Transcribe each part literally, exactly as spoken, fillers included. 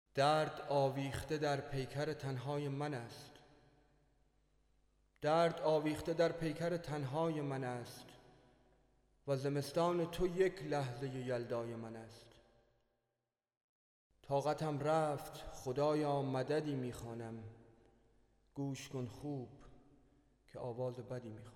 درد آویخته در پیکر تنهای من است. درد آویخته در پیکر تنهای من است و زمستان تو یک لحظه یلدای من است. طاقتم رفت خدایا مددی میخوانم، گوش کن خوب که آواز بدی میخوانم.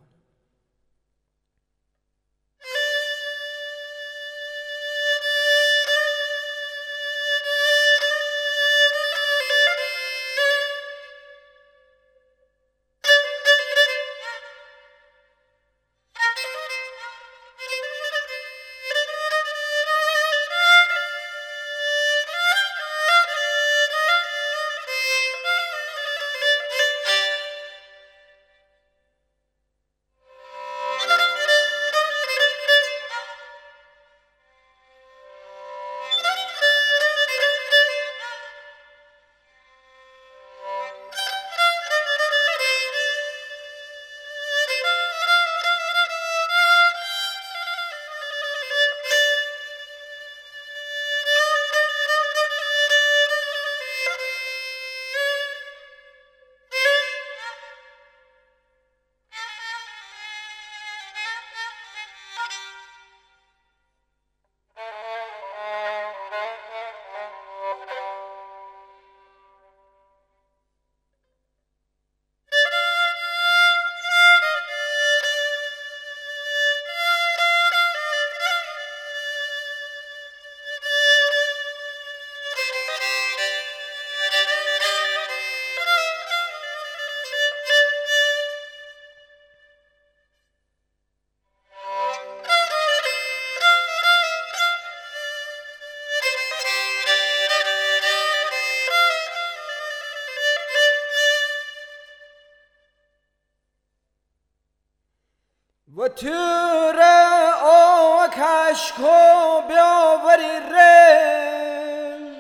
و تور آکش کو بیاوری رن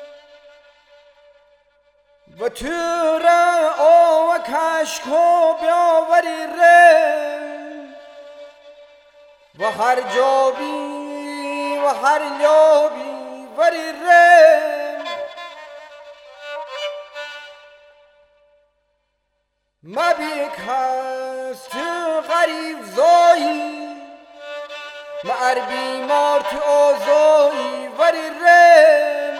و تور آکش کو بیاوری رن و هر جابی و هر لابی وری رن مبی کس تو غریب زایی مر بیمار تو آزایی وری رن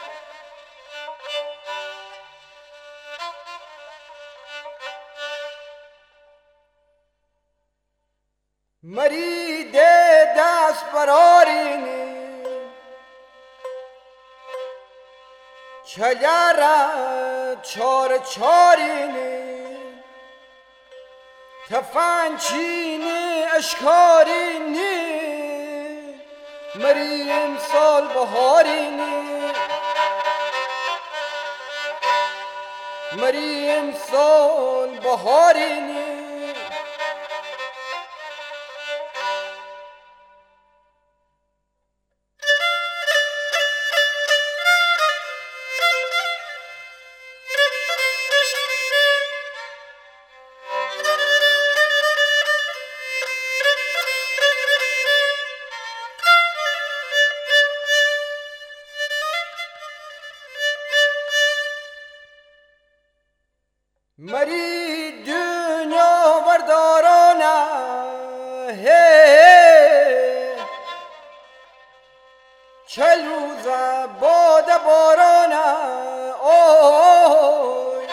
مری ده دست برارینی چلیره چار چارینی تفنچینی اشکارینی مری امسال بهارینی مری امسال بهارینی مری دنیا بردارانه چل روزه باد بارانه اوی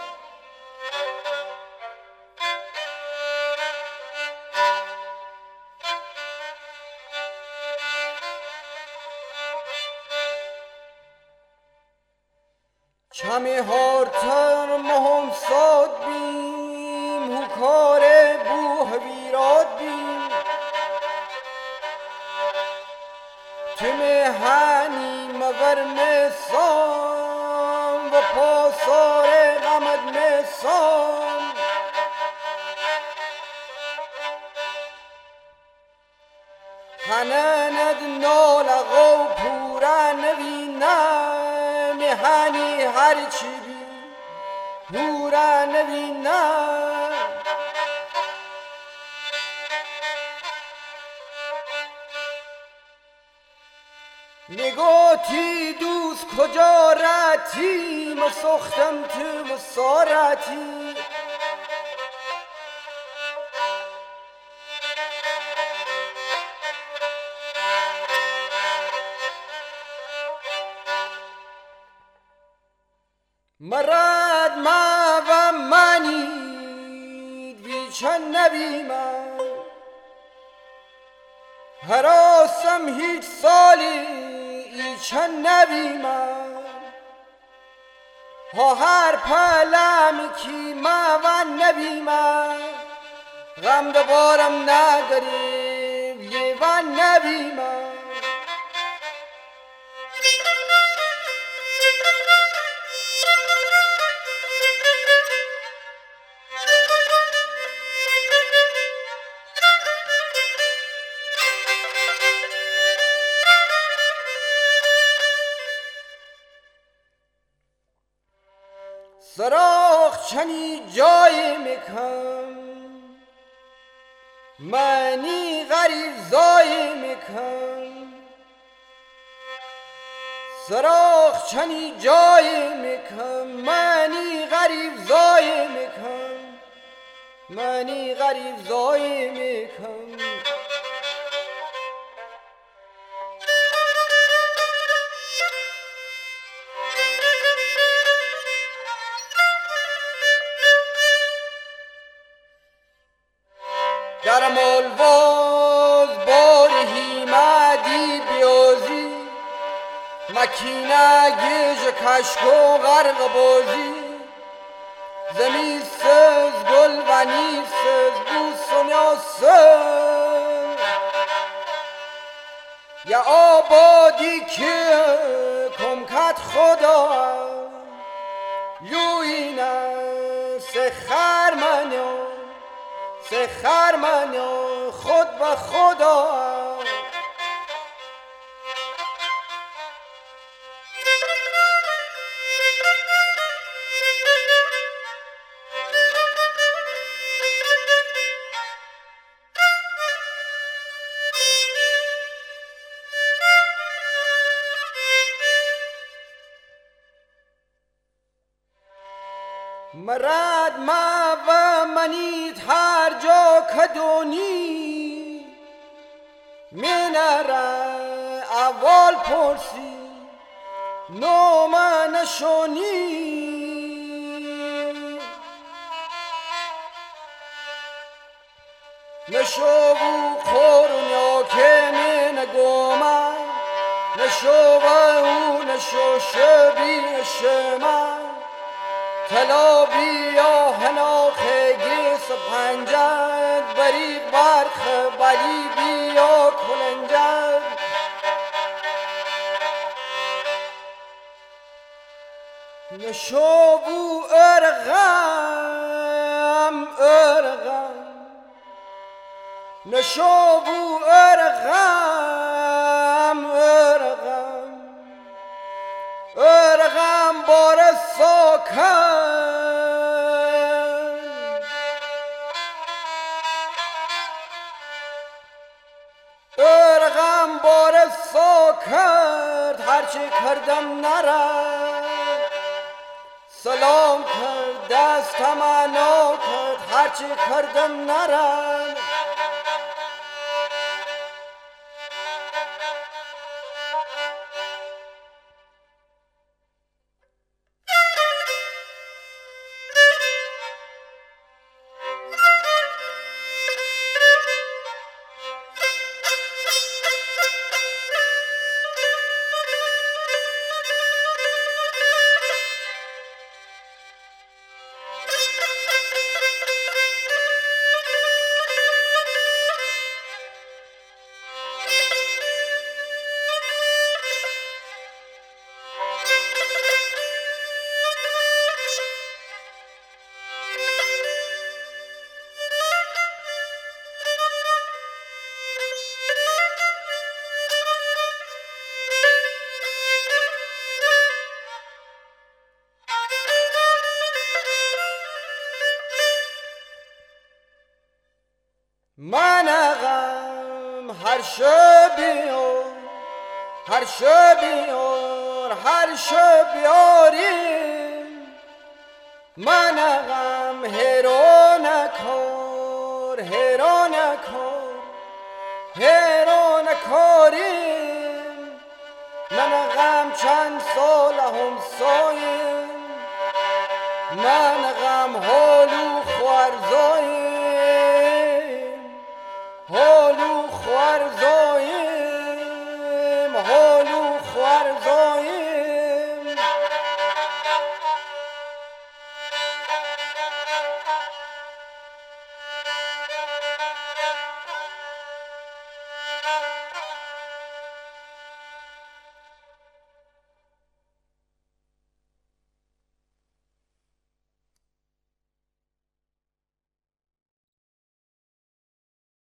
چمی هارتر مهم ساد بیم هو کار بوه ویراد بیم تو مهنی مگر مسام و پاسار غمد مسام هنند نالغو پورا نوینم مهنی هرچی بی پورا نوینم نگاتی دوست کجا رتی مسختم تو مسارتی مرد ما و منید وی چند نبی من هراسم هیچ سالی ای چند نبی من ها هر پلم کی ما و نبی من غم دوبارم نداریم یه و نبی من سراخ چنی جای میکن منی غریب زای میکن سراخ چنی جای میکن منی غریب زای میکن منی غریب زای میکن در ملواز باری مدی بیازی مکینه گیج کشک و غرق بازی زمین سز گل و نیسز بوسن یا سز یا آبادی که کمکت خدا یوینه سخر منو سخر منو خود به خدا مرد ما و منید هر جا کدونی منره اول پرسی نوم نشونی نشوو خورنیا که من گوما نشوو او نشو شبی شما تلا بیا هناخگی سپنجد بری برخ بلی بیا کلنجد نشوو ارغم ارغم نشوو ارغم ارغم ارغم بار ساکن ارغم بار ساکن هرچی کردم نرد سلام کرد دستم انا کرد هرچی کردم نرد من غم هر شبی هر شبی هر شب بیاریم من غم هرو نکار هرو نکار هرو نکاریم من غم چند سال هم سایم من غم حالو خوارزایم حالو خوارزایم